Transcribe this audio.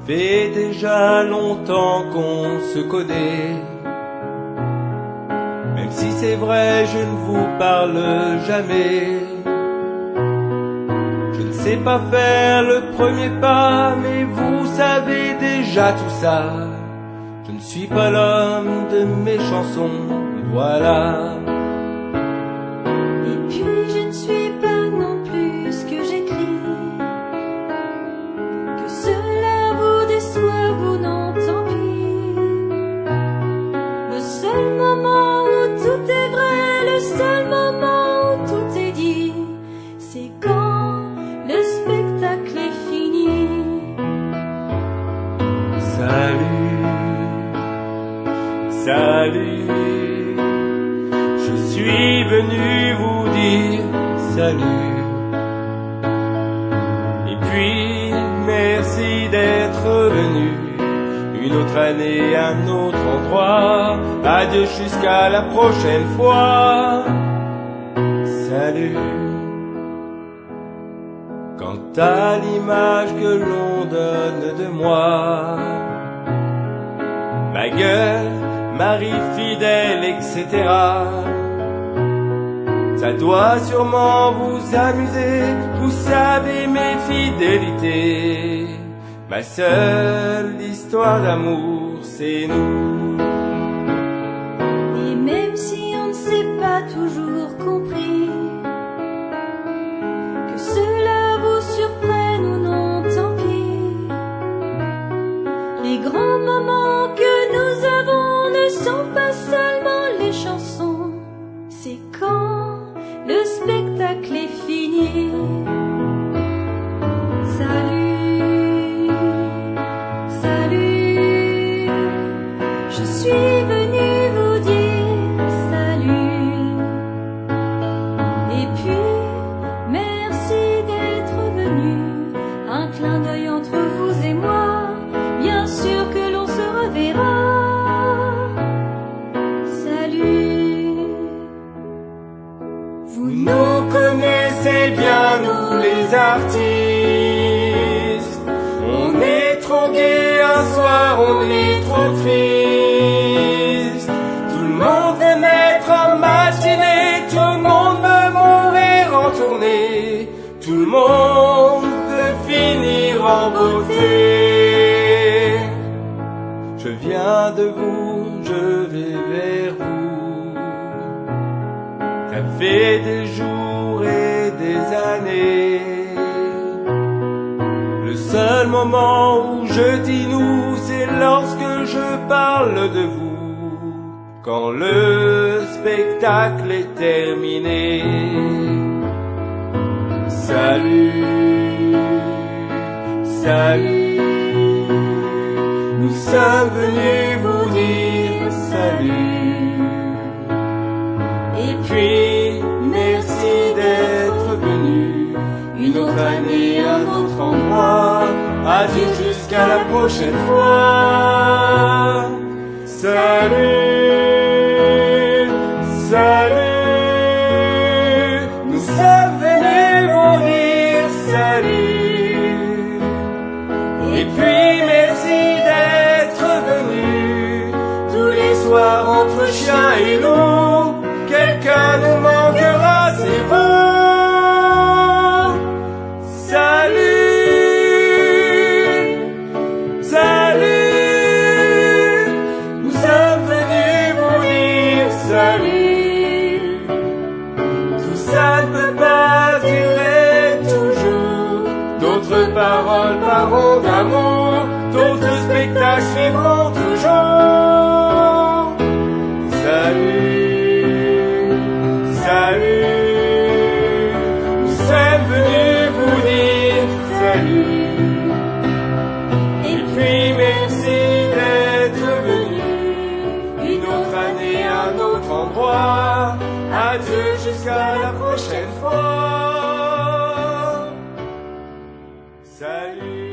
fait déjà longtemps qu'on se connaît. Même si c'est vrai, je ne vous parle jamais. Je ne sais pas faire le premier pas, mais vous savez déjà tout ça. Je ne suis pas l'homme de mes chansons, voilà. Et puis je ne suis pas non plus ce que j'écris. Que cela vous déçoit, vous non, tant pis. Le seul moment où tout est vrai, le seul moment où tout est dit, c'est quand le spectacle est fini. Salut, salut, je suis venu vous dire salut. Et puis, merci d'être venu. Une autre année, un autre endroit. Adieu jusqu'à la prochaine fois. Salut. Quant à l'image que l'on donne de moi, ma gueule, mari fidèle, etc., ça doit sûrement vous amuser. Vous savez mes fidélités. Ma seule histoire d'amour, c'est nous. Et même si on ne s'est pas toujours compris, que cela vous surprenne ou non, tant pis. Les grands moments que nous avons ne sont pas seulement les chansons, c'est quand le spectacle est fini. Salut, salut, je suis venu vous dire salut. Et puis, merci d'être venu. Un clin d'œil entre vous et moi, bien sûr que l'on se reverra. Salut. Vous nous connaissez bien, nous les artistes. On est trop gai un soir, on est trop triste. Tout le monde veut naître en matinée, tout le monde veut mourir en tournée. Tout le monde veut finir en beauté. Je viens de vous, je vais vers vous. Ça fait des jours et des années. Le seul moment où je dis nous, c'est lorsque je parle de vous. Quand le spectacle est terminé. Salut, salut, nous sommes venus vous dire salut. Et Puis, merci d'être venu. Une autre année, un autre endroit. Adieu jusqu'à la prochaine fois. Salut, salut, nous sommes venus vous dire salut. Et puis, merci d'être venu. Tous les soirs entre chien et loup, quelqu'un nous manquera, c'est vous. Salut, salut, nous sommes venus vous dire salut. Tout ça ne peut pas durer toujours. D'autres paroles parleront d'amour, d'autres spectacles suivront toujours. Salut, salut, nous sommes venus vous dire salut. Et puis merci d'être venu. Une autre année, un autre endroit. Adieu jusqu'à la prochaine fois. Salut.